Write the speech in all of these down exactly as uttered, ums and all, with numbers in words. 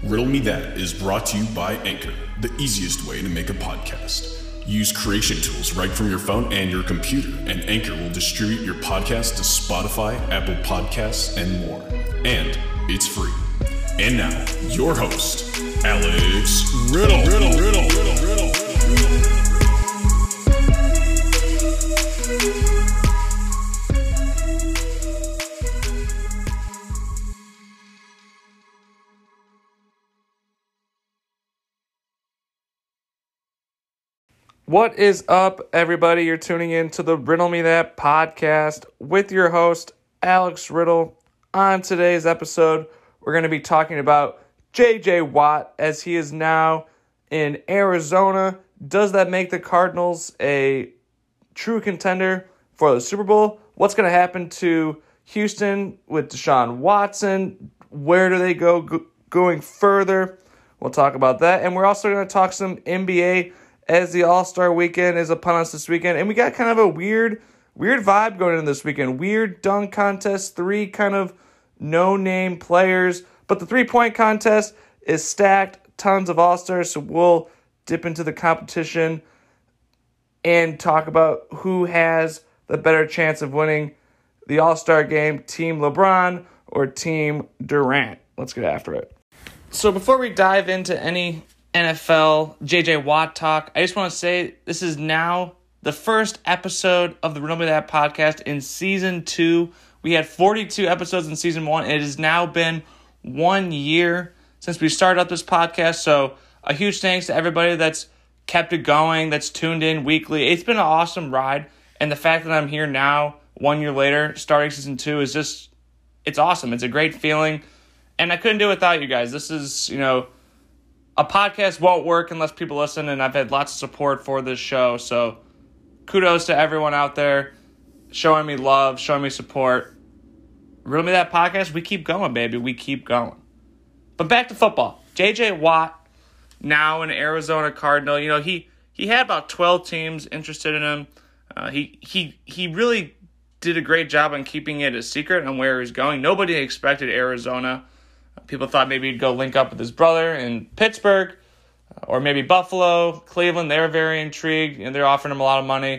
Riddle Me That is brought to you by Anchor, the easiest way to make a podcast. Use creation tools right from your phone and your computer, and Anchor will distribute your podcast to Spotify, Apple Podcasts, and more. And it's free. And now, your host, Alex Riddle. Riddle, Riddle, Riddle, Riddle, Riddle. What is up, everybody? You're tuning in to the Riddle Me That podcast with your host, Alex Riddle. On today's episode, we're going to be talking about J J. Watt as he is now in Arizona. Does that make the Cardinals a true contender for the Super Bowl? What's going to happen to Houston with Deshaun Watson? Where do they go go- going further? We'll talk about that. And we're also going to talk some N B A as the All-Star weekend is upon us this weekend. And we got kind of a weird, weird vibe going into this weekend. Weird dunk contest, three kind of no-name players. But the three-point contest is stacked, tons of All-Stars. So we'll dip into the competition and talk about who has the better chance of winning the All-Star game, Team LeBron or Team Durant. Let's get after it. So before we dive into any N F L, J J. Watt talk, I just want to say this is now the first episode of the Riddle Me That podcast in season two. We had forty-two episodes in season one. It has now been one year since we started up this podcast. So a huge thanks to everybody that's kept it going, that's tuned in weekly. It's been an awesome ride. And the fact that I'm here now, one year later, starting season two is just, it's awesome. It's a great feeling. And I couldn't do it without you guys. This is, you know, a podcast won't work unless people listen, and I've had lots of support for this show. So kudos to everyone out there showing me love, showing me support. Riddle Me That podcast, we keep going, baby. We keep going. But back to football. J J. Watt, now an Arizona Cardinal. You know, he, he had about twelve teams interested in him. Uh, he he he really did a great job on keeping it a secret on where he's going. Nobody expected Arizona. People thought maybe he'd go link up with his brother in Pittsburgh or maybe Buffalo, Cleveland. They're very intrigued, and they're offering him a lot of money.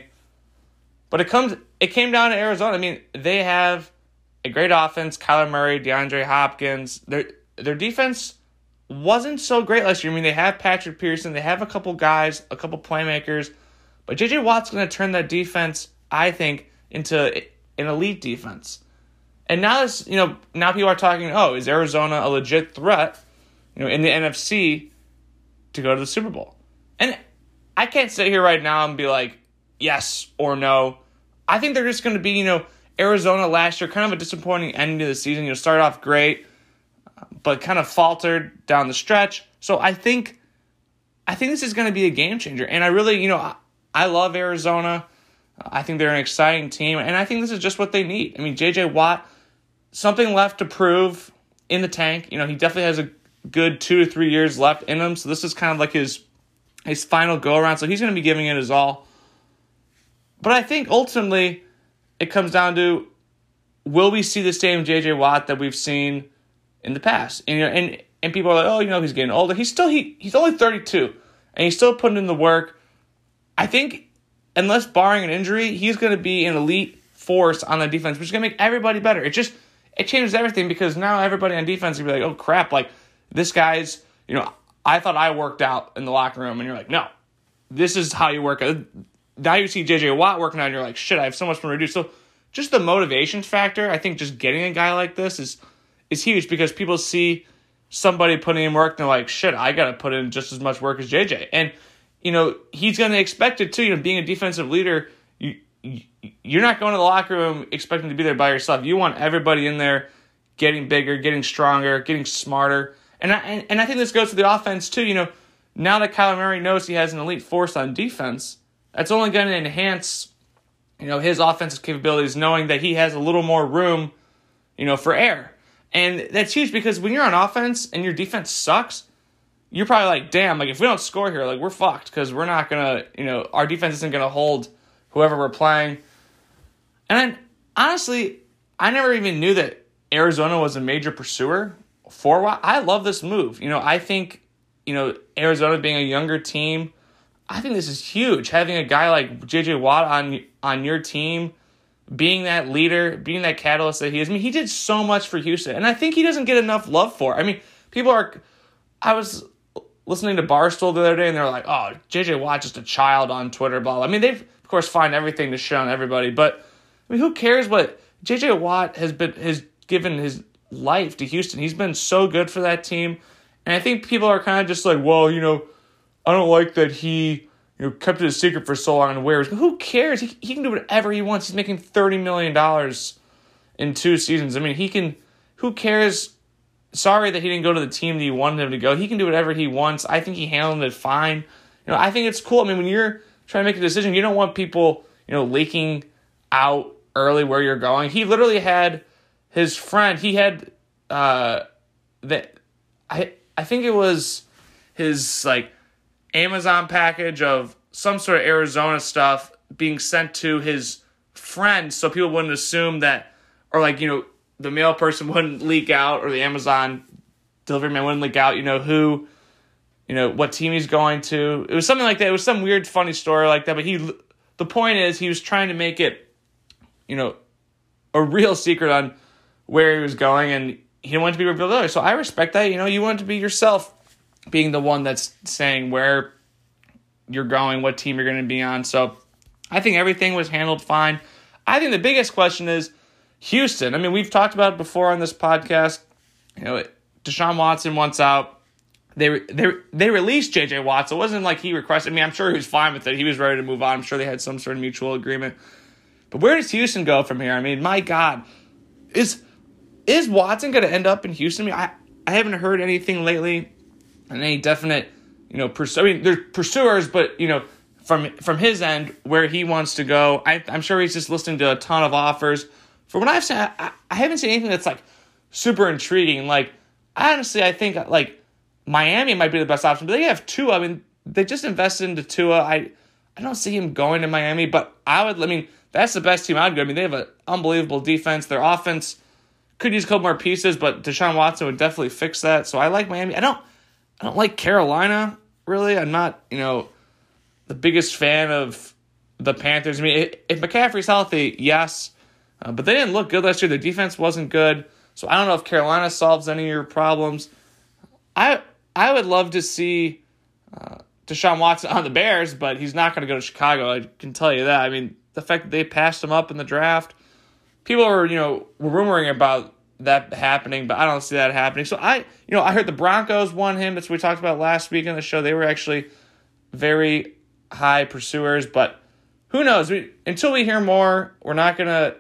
But it comes, it came down to Arizona. I mean, they have a great offense, Kyler Murray, DeAndre Hopkins. Their their defense wasn't so great last year. I mean, they have Patrick Peterson. They have a couple guys, a couple playmakers. But J J. Watt's going to turn that defense, I think, into an elite defense. And now this, you know, now people are talking, oh, is Arizona a legit threat, you know, in the N F C to go to the Super Bowl? And I can't sit here right now and be like, yes or no. I think they're just going to be, you know, Arizona last year, kind of a disappointing ending to the season. You know, started off great, but kind of faltered down the stretch. So I think, I think this is going to be a game changer. And I really, you know, I, I love Arizona. I think they're an exciting team, and I think this is just what they need. I mean, J J. Watt, something left to prove in the tank. You know, he definitely has a good two to three years left in him. So this is kind of like his his final go around. So he's going to be giving it his all. But I think ultimately it comes down to, will we see the same J J. Watt that we've seen in the past? And, you know, and and people are like, oh, you know, he's getting older. He's still he he's only thirty-two, and he's still putting in the work. I think, unless barring an injury, he's going to be an elite force on the defense, which is going to make everybody better. It just It changes everything, because now everybody on defense will be like, oh, crap, like, this guy's, you know, I thought I worked out in the locker room. And you're like, no, this is how you work out. Now you see J J. Watt working out, and you're like, shit, I have so much more to do. So just the motivation factor, I think just getting a guy like this is is huge, because people see somebody putting in work, and they're like, shit, I got to put in just as much work as J J. And, you know, he's going to expect it, too. You know, being a defensive leader, you You're not going to the locker room expecting to be there by yourself. You want everybody in there getting bigger, getting stronger, getting smarter. And I, and, and I think this goes to the offense too. You know, now that Kyler Murray knows he has an elite force on defense, that's only going to enhance, you know, his offensive capabilities, knowing that he has a little more room, you know, for air. And that's huge, because when you're on offense and your defense sucks, you're probably like, damn, like if we don't score here, like we're fucked, because we're not going to, you know, our defense isn't going to hold whoever we're playing. And then, honestly, I never even knew that Arizona was a major pursuer for a while. I love this move. You know, I think, you know, Arizona being a younger team, I think this is huge. Having a guy like J J. Watt on on your team, being that leader, being that catalyst that he is. I mean, he did so much for Houston, and I think he doesn't get enough love for it. I mean, people are – I was listening to Barstool the other day, and they were like, oh, J J. Watt just a child on Twitter, blah, blah. I mean, they've, of course, find everything to shit on everybody, but, I mean, who cares what – J J. Watt has been has given his life to Houston. He's been so good for that team, and I think people are kind of just like, well, you know, I don't like that he – you know, kept it a secret for so long and wears. Who cares? He he can do whatever he wants. He's making thirty million dollars in two seasons. I mean, he can. Who cares? Sorry that he didn't go to the team that you wanted him to go. He can do whatever he wants. I think he handled it fine. You know, I think it's cool. I mean, when you're trying to make a decision, you don't want people, you know, leaking out early where you're going. He literally had his friend. He had uh that. I I think it was his like. Amazon package of some sort of Arizona stuff being sent to his friend so people wouldn't assume that, or like, you know, the mail person wouldn't leak out, or the Amazon delivery man wouldn't leak out, you know, who, you know, what team he's going to. It was something like that. It was some weird, funny story like that. But he, the point is, he was trying to make it, you know, a real secret on where he was going, and he didn't want it to be revealed earlier. So I respect that. You know, you want it to be yourself, being the one that's saying where you're going, what team you're going to be on. So I think everything was handled fine. I think the biggest question is Houston. I mean, we've talked about it before on this podcast. You know, Deshaun Watson wants out. They they they released J J. Watt, so it wasn't like he requested. I mean, I'm sure he was fine with it. He was ready to move on. I'm sure they had some sort of mutual agreement. But where does Houston go from here? I mean, my God, is is Watson going to end up in Houston? I mean, I, I haven't heard anything lately. And any definite, you know, pursu- I mean, there's pursuers, but, you know, from from his end, where he wants to go, I, I'm sure he's just listening to a ton of offers. From what I've seen, I, I haven't seen anything that's, like, super intriguing. Like, honestly, I think, like, Miami might be the best option, but they have Tua. I mean, they just invested into Tua. I I don't see him going to Miami, but I would, I mean, that's the best team I'd go. I mean, they have an unbelievable defense. Their offense could use a couple more pieces, but Deshaun Watson would definitely fix that. So I like Miami. I don't... I don't like Carolina, really. I'm not, you know, the biggest fan of the Panthers. I mean, if McCaffrey's healthy, yes. Uh, but they didn't look good last year. Their defense wasn't good. So I don't know if Carolina solves any of your problems. I I would love to see uh, Deshaun Watson on the Bears, but he's not going to go to Chicago. I can tell you that. I mean, the fact that they passed him up in the draft, people were, you know, were rumoring about that happening, but I don't see that happening. So I, you know, I heard the Broncos won him. That's what we talked about last week on the show. They were actually very high pursuers, but who knows? We, until we hear more, we're not going to,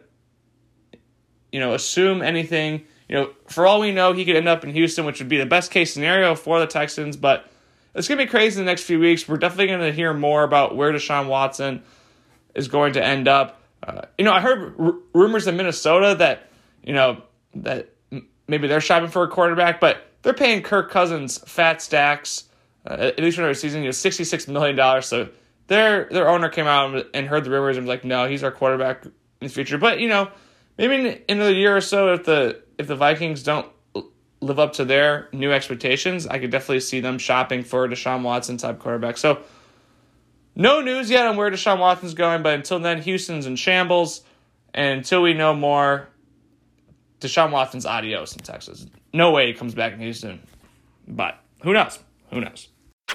you know, assume anything. You know, for all we know, he could end up in Houston, which would be the best case scenario for the Texans, but it's going to be crazy in the next few weeks. We're definitely going to hear more about where Deshaun Watson is going to end up. Uh, you know, I heard r- rumors in Minnesota that, you know, that maybe they're shopping for a quarterback, but they're paying Kirk Cousins fat stacks, uh, at least for their season, you know, sixty-six million dollars. So their their owner came out and heard the rumors and was like, no, he's our quarterback in the future. But, you know, maybe in, in another year or so, if the if the Vikings don't live up to their new expectations, I could definitely see them shopping for a Deshaun Watson type quarterback. So no news yet on where Deshaun Watson's going, but until then, Houston's in shambles. And until we know more, Deshaun Watson's adios in Texas. No way he comes back in Houston. But who knows? Who knows?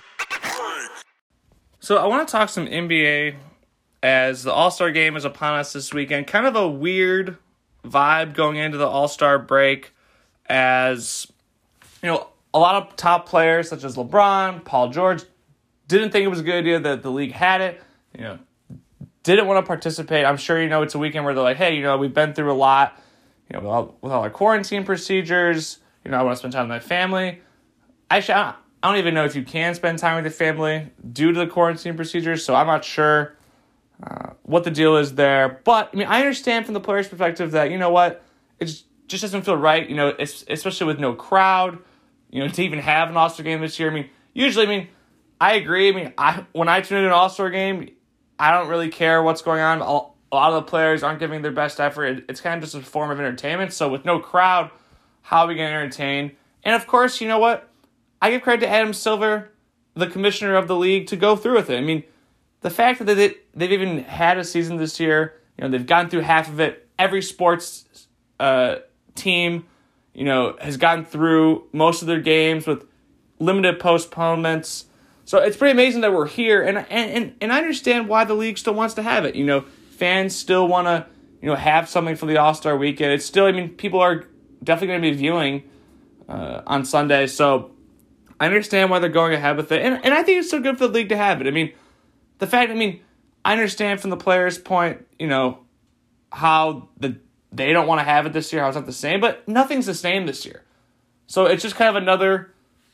So I want to talk some N B A as the All-Star game is upon us this weekend. Kind of a weird vibe going into the All-Star break as, you know, a lot of top players such as LeBron, Paul George, didn't think it was a good idea that the league had it. You know, didn't want to participate. I'm sure, you know, it's a weekend where they're like, hey, you know, we've been through a lot. You know, with all, with all our quarantine procedures, you know, I want to spend time with my family. Actually, I don't, I don't even know if you can spend time with your family due to the quarantine procedures, so I'm not sure uh, what the deal is there. But, I mean, I understand from the player's perspective that, you know what, it just doesn't feel right, you know, it's, especially with no crowd, you know, to even have an All-Star game this year. I mean, usually, I mean, I agree. I mean, I when I tune in an All-Star game, I don't really care what's going on. All, A lot of the players aren't giving their best effort. It's kind of just a form of entertainment. So with no crowd, how are we going to entertain? And of course, you know what? I give credit to Adam Silver, the commissioner of the league, to go through with it. I mean, the fact that they, they've even had a season this year, you know, they've gotten through half of it. Every sports uh, team, you know, has gotten through most of their games with limited postponements. So it's pretty amazing that we're here, and and and I understand why the league still wants to have it. You know, fans still want to, you know, have something for the All-Star Weekend. It's still, I mean, people are definitely going to be viewing uh, on Sunday, so I understand why they're going ahead with it, and and I think it's still good for the league to have it. I mean, the fact, I mean, I understand from the players' point, you know, how the they don't want to have it this year, how it's not the same, but nothing's the same this year. So it's just kind of another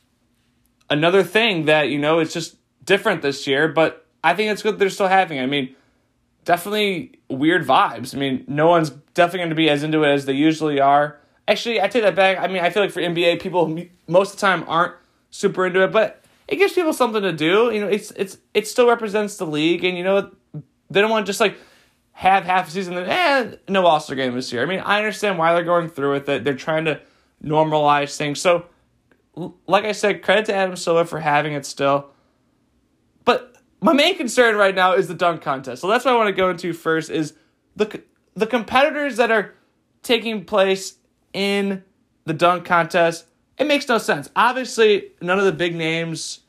another thing that, you know, it's just different this year, but I think it's good they're still having it. I mean, definitely weird vibes. I mean, no one's definitely going to be as into it as they usually are. Actually, I take that back. I mean, I feel like for N B A, people most of the time aren't super into it, but it gives people something to do. You know, it's it's it still represents the league, and you know, they don't want to just like have half a season and eh, no All-Star game this year. I mean, I understand why they're going through with it. They're trying to normalize things. So, like I said, credit to Adam Silver for having it still. But my main concern right now is the dunk contest. So that's what I want to go into first is the the competitors that are taking place in the dunk contest. It makes no sense. Obviously, none of the big names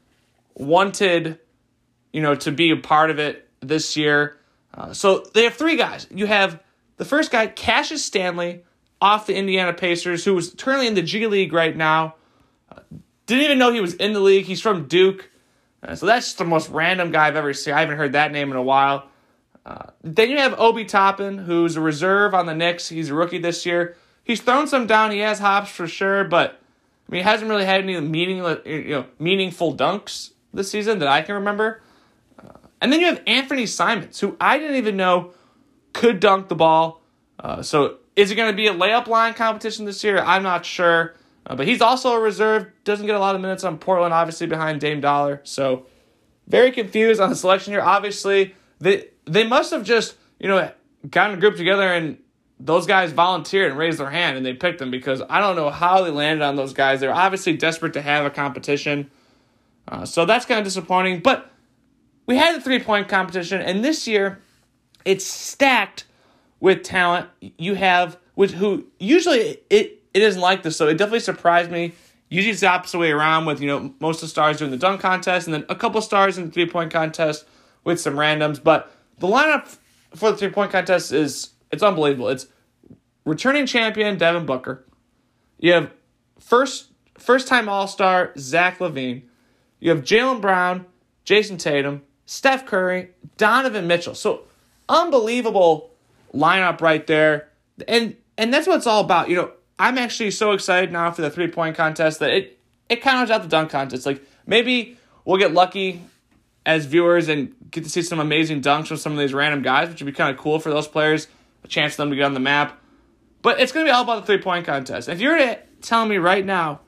wanted, you know, to be a part of it this year. Uh, so they have three guys. You have the first guy, Cassius Stanley, off the Indiana Pacers, who is currently in the G League right now. Uh, didn't even know he was in the league. He's from Duke. Uh, so that's just the most random guy I've ever seen. I haven't heard that name in a while. Uh, then you have Obi Toppin, who's a reserve on the Knicks. He's a rookie this year. He's thrown some down. He has hops for sure, but I mean, he hasn't really had any meaning, you know, meaningful dunks this season that I can remember. Uh, and then you have Anthony Simons, who I didn't even know could dunk the ball. Uh, so is it going to be a layup line competition this year? I'm not sure. Uh, but he's also a reserve. Doesn't get a lot of minutes on Portland, obviously, behind Dame Dollar. So very confused on the selection here. Obviously, they they must have just, you know, gotten a group together and those guys volunteered and raised their hand and they picked them, because I don't know how they landed on those guys. They're obviously desperate to have a competition. Uh, so that's kind of disappointing. But we had the three-point competition, and this year it's stacked with talent. You have, with who usually it, it isn't like this, so it definitely surprised me. Usually it's the opposite way around with, you know, most of the stars doing the dunk contest and then a couple stars in the three-point contest with some randoms. But the lineup for the three-point contest is, it's unbelievable. It's returning champion Devin Booker. You have first first-time All-Star Zach LaVine. You have Jaylen Brown, Jason Tatum, Steph Curry, Donovan Mitchell. So unbelievable lineup right there. And and that's what it's all about. You know, I'm actually so excited now for the three-point contest that it, it counters out the dunk contest. Like, maybe we'll get lucky as viewers and get to see some amazing dunks from some of these random guys, which would be kind of cool for those players, a chance for them to get on the map. But it's going to be all about the three-point contest. If you were to tell me right now,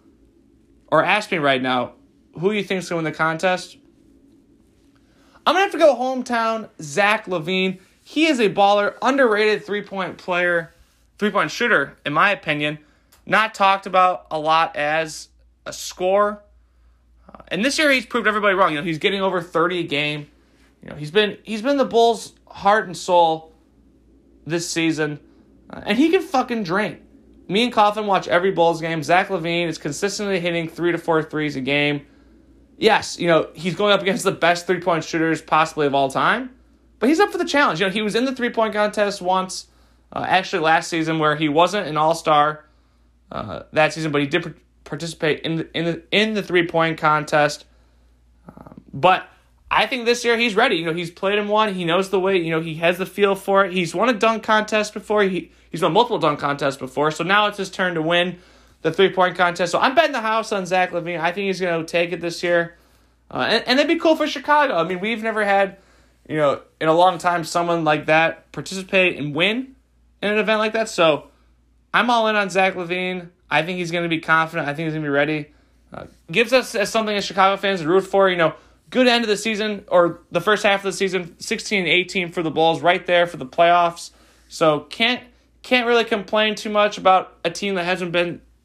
or ask me right now, who you think is going to win the contest, I'm going to have to go hometown Zach LaVine. He is a baller, underrated three-point player, three-point shooter, in my opinion. Not talked about a lot as a scorer. Uh, and this year he's proved everybody wrong. You know, he's getting over thirty a game. You know, he's been he's been the Bulls' heart and soul this season. Uh, and he can fucking drain. Me and Coughlin watch every Bulls game. Zach LaVine is consistently hitting three to four threes a game. Yes, you know, he's going up against the best three-point shooters possibly of all time. But he's up for the challenge. You know, he was in the three-point contest once, uh, actually last season, where he wasn't an all-star uh, that season, but he did participate in the in the in the three-point contest. Um, but I think this year he's ready. You know, he's played in one. He knows the way. You know, he has the feel for it. He's won a dunk contest before. He he's won multiple dunk contests before. So now it's his turn to win the three-point contest. So I'm betting the house on Zach LaVine. I think he's going to take it this year. Uh, and, and that'd be cool for Chicago. I mean, we've never had, you know, in a long time, someone like that participate and win in an event like that. So I'm all in on Zach LaVine. I think he's going to be confident. I think he's going to be ready. Uh, gives us as something as Chicago fans to root for. You know, good end of the season, or the first half of the season, sixteen and eighteen for the Bulls, right there for the playoffs. So can't can't really complain too much about a team that hasn't been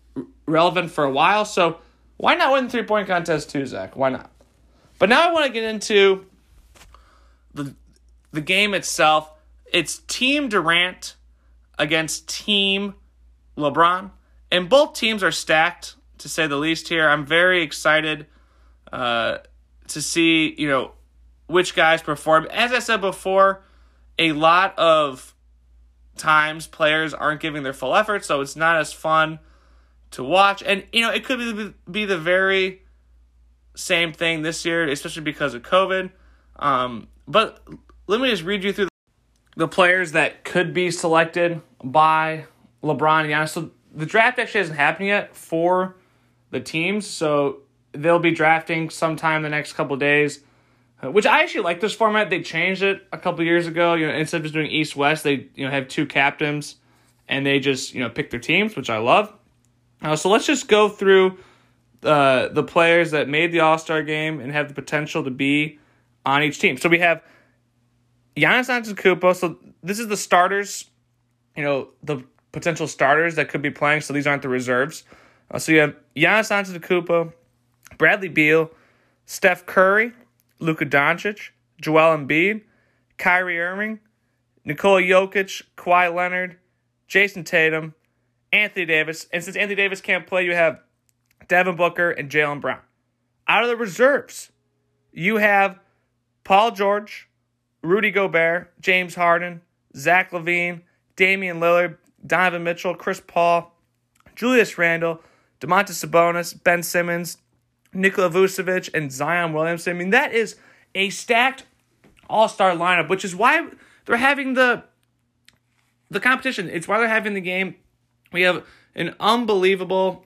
relevant for a while. So why not win the three-point contest too, Zach? Why not? But now I want to get into the the game itself. It's Team Durant against Team LeBron. And both teams are stacked, to say the least here. I'm very excited uh, to see, you know, which guys perform. As I said before, a lot of times players aren't giving their full effort, so it's not as fun to watch. And, you know, it could be, be the very same thing this year, especially because of COVID. Um, but let me just read you through the players that could be selected by LeBron and Giannis. So the draft actually hasn't happened yet for the teams, so they'll be drafting sometime the next couple of days, which I actually like this format. They changed it a couple years ago. You know, instead of just doing East-West, they you know have two captains, and they just you know pick their teams, which I love. Uh, so let's just go through uh, the players that made the All-Star game and have the potential to be on each team. So we have Giannis Antetokounmpo. So this is the starters, you know, the potential starters that could be playing. So these aren't the reserves. Uh, so you have Giannis Antetokounmpo, Bradley Beal, Steph Curry, Luka Doncic, Joel Embiid, Kyrie Irving, Nikola Jokic, Kawhi Leonard, Jason Tatum, Anthony Davis. And since Anthony Davis can't play, you have Devin Booker and Jaylen Brown. Out of the reserves, you have Paul George, Rudy Gobert, James Harden, Zach LaVine, Damian Lillard, Donovan Mitchell, Chris Paul, Julius Randle, Domantas Sabonis, Ben Simmons, Nikola Vucevic, and Zion Williamson. I mean, that is a stacked all-star lineup, which is why they're having the the competition. It's why they're having the game. We have an unbelievable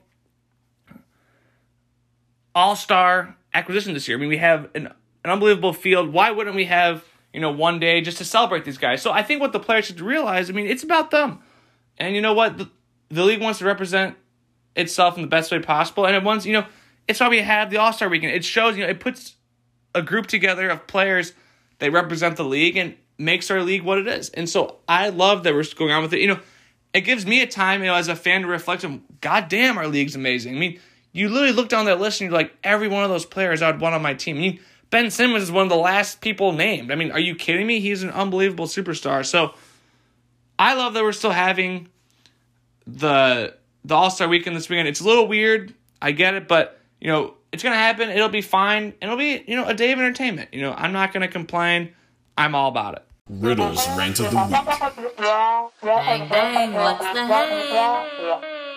all-star acquisition this year. I mean, we have an, an unbelievable field. Why wouldn't we have, you know, one day just to celebrate these guys? So I think what the players should realize, I mean, it's about them. And you know what? The, the league wants to represent itself in the best way possible. And it wants, you know, it's why we have the All-Star Weekend. It shows, you know, it puts a group together of players that represent the league and makes our league what it is. And so I love that we're going on with it. You know, it gives me a time, you know, as a fan to reflect on, God damn, our league's amazing. I mean, you literally look down that list and you're like, every one of those players I would want on my team. I mean, Ben Simmons is one of the last people named. I mean, are you kidding me? He's an unbelievable superstar. So I love that we're still having the the All-Star Weekend this weekend. It's a little weird. I get it, but, you know, it's going to happen. It'll be fine. And it'll be, you know, a day of entertainment. You know, I'm not going to complain. I'm all about it. Riddle's Rant of the Week. Bang, bang, what's the hey?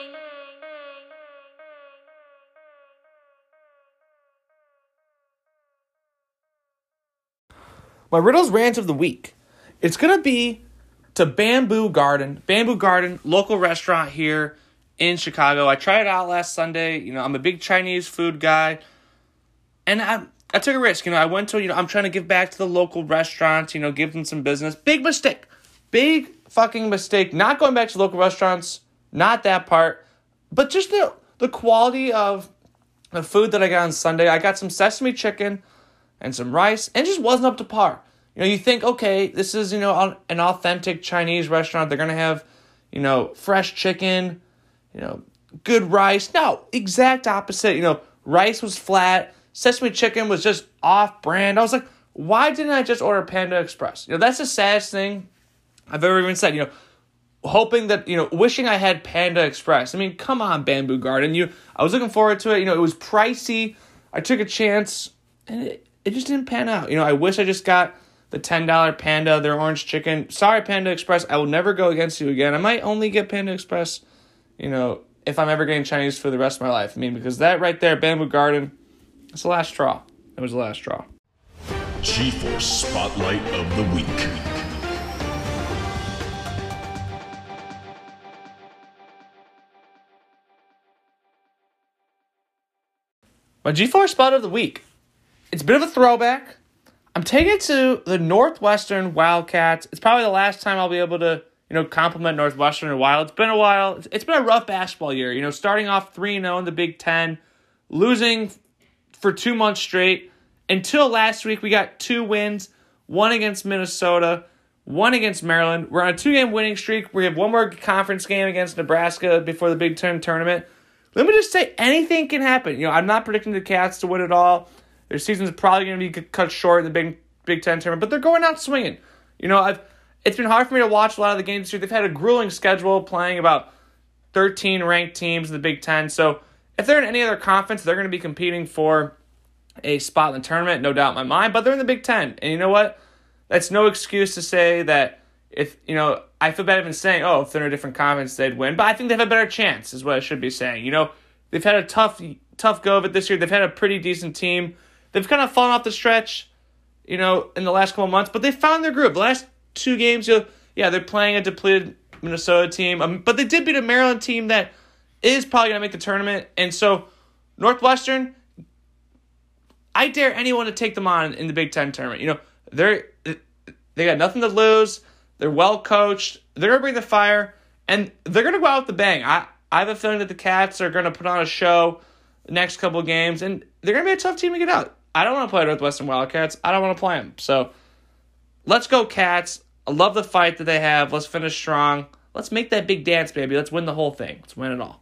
My Riddle's Rant of the Week. It's going to be to Bamboo Garden. Bamboo Garden, local restaurant here in Chicago. I tried it out last Sunday. You know, I'm a big Chinese food guy. And I I took a risk. You know, I went to, you know, I'm trying to give back to the local restaurants, you know, give them some business. Big mistake. Big fucking mistake. Not going back to local restaurants. Not that part. But just the, the quality of the food that I got on Sunday. I got some sesame chicken and some rice, and it just wasn't up to par. You know, you think, okay, this is, you know, an authentic Chinese restaurant. They're going to have, you know, fresh chicken, you know, good rice. No, exact opposite. You know, rice was flat. Sesame chicken was just off-brand. I was like, why didn't I just order Panda Express? You know, that's the saddest thing I've ever even said. You know, hoping that, you know, wishing I had Panda Express. I mean, come on, Bamboo Garden. You, I was looking forward to it. You know, it was pricey. I took a chance, and it, it just didn't pan out. You know, I wish I just got the ten dollars Panda, their orange chicken. Sorry, Panda Express. I will never go against you again. I might only get Panda Express, you know, if I'm ever getting Chinese for the rest of my life. I mean, because that right there, Bamboo Garden, it's the last straw. It was the last straw. G-Force Spotlight of the Week. My G-Force Spot of the Week. It's a bit of a throwback. I'm taking it to the Northwestern Wildcats. It's probably the last time I'll be able to, you know, compliment Northwestern in a while. It's been a while. It's been a rough basketball year. You know, starting off three and oh in the Big Ten, losing for two months straight. Until last week, we got two wins, one against Minnesota, one against Maryland. We're on a two-game winning streak. We have one more conference game against Nebraska before the Big Ten tournament. let me just say, anything can happen. You know, I'm not predicting the Cats to win it all. Their season's probably going to be cut short in the Big Big Ten tournament, but they're going out swinging. You know, I've it's been hard for me to watch a lot of the games this year. They've had a grueling schedule, playing about thirteen ranked teams in the Big Ten. So if they're in any other conference, they're going to be competing for a spot in the tournament, no doubt in my mind. But they're in the Big Ten, and you know what? That's no excuse to say that if, you know, I feel bad even saying, oh, if they're in a different conference, they'd win. But I think they have a better chance, is what I should be saying. You know, they've had a tough, tough go of it this year. They've had a pretty decent team. They've kind of fallen off the stretch, you know, in the last couple of months, but they found their group. The last two games, you know, yeah, they're playing a depleted Minnesota team, um, but they did beat a Maryland team that is probably going to make the tournament. And so, Northwestern, I dare anyone to take them on in the Big Ten tournament. You know, they're they got nothing to lose. They're well coached. They're going to bring the fire, and they're going to go out with the bang. I, I have a feeling that the Cats are going to put on a show the next couple of games, and they're going to be a tough team to get out. I don't want to play Northwestern Wildcats. I don't want to play them. So let's go, Cats. I love the fight that they have. Let's finish strong. Let's make that big dance, baby. Let's win the whole thing. Let's win it all.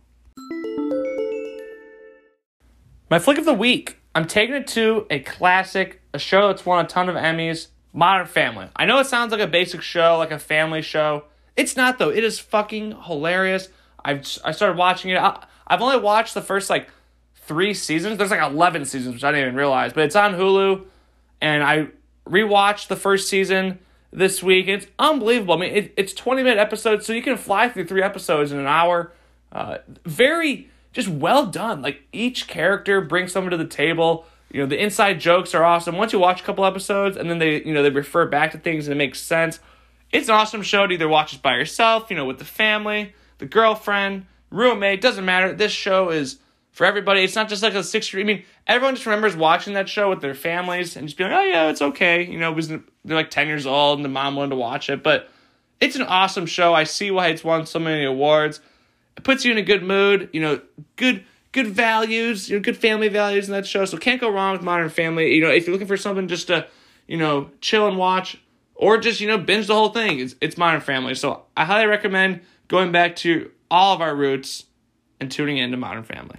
My flick of the week. I'm taking it to a classic, a show that's won a ton of Emmys, Modern Family. I know it sounds like a basic show, like a family show. It's not, though. It is fucking hilarious. I've I started watching it. I, I've only watched the first, like, three seasons. There's like eleven seasons, which I didn't even realize. But it's on Hulu, and I rewatched the first season this week. It's unbelievable. I mean, it, it's twenty-minute episodes, so you can fly through three episodes in an hour. Uh, very, just well done. Like, each character brings someone to the table. You know, the inside jokes are awesome. Once you watch a couple episodes, and then they, you know, they refer back to things, and it makes sense. It's an awesome show to either watch it by yourself, you know, with the family, the girlfriend, roommate. Doesn't matter. This show is for everybody. It's not just like a six. I mean, everyone just remembers watching that show with their families and just being like, oh, yeah, it's okay. You know, it was, they're like ten years old and the mom wanted to watch it. But it's an awesome show. I see why it's won so many awards. It puts you in a good mood. You know, good good values, you know, good family values in that show. So can't go wrong with Modern Family. You know, if you're looking for something just to, you know, chill and watch or just, you know, binge the whole thing, it's, it's Modern Family. So I highly recommend going back to all of our roots and tuning into Modern Family.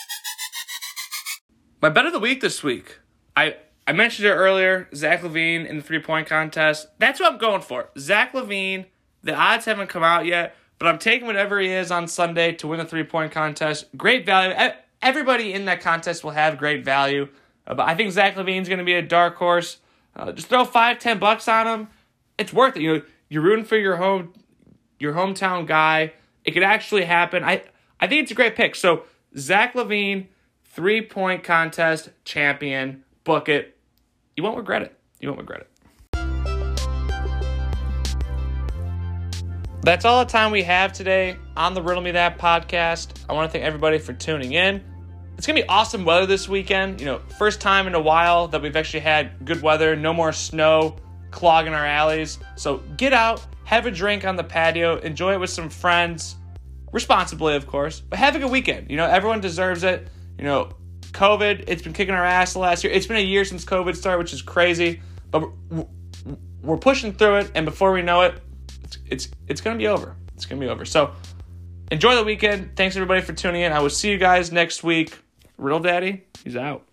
My bet of the week this week. I, I mentioned it earlier, Zach LaVine in the three-point contest. That's what I'm going for. Zach LaVine, the odds haven't come out yet, but I'm taking whatever he is on Sunday to win the three-point contest. Great value. Everybody in that contest will have great value. Uh, but I think Zach LaVine's going to be a dark horse. Uh, just throw five, ten bucks on him. It's worth it. You know, you're rooting for your home, your hometown guy. It could actually happen. I, I think it's a great pick. So Zach LaVine, three-point contest champion. Book it. You won't regret it. You won't regret it. That's all the time we have today on the Riddle Me That podcast. I want to thank everybody for tuning in. It's going to be awesome weather this weekend. You know, first time in a while that we've actually had good weather. No more snow clogging our alleys. So get out, have a drink on the patio, enjoy it with some friends. Responsibly, of course. But have a good weekend. You know, everyone deserves it. You know, COVID, it's been kicking our ass the last year. It's been a year since COVID started, which is crazy. But we're, we're pushing through it, and before we know it, it's it's, it's going to be over. It's going to be over. So enjoy the weekend. Thanks, everybody, for tuning in. I will see you guys next week. Riddle Daddy, he's out.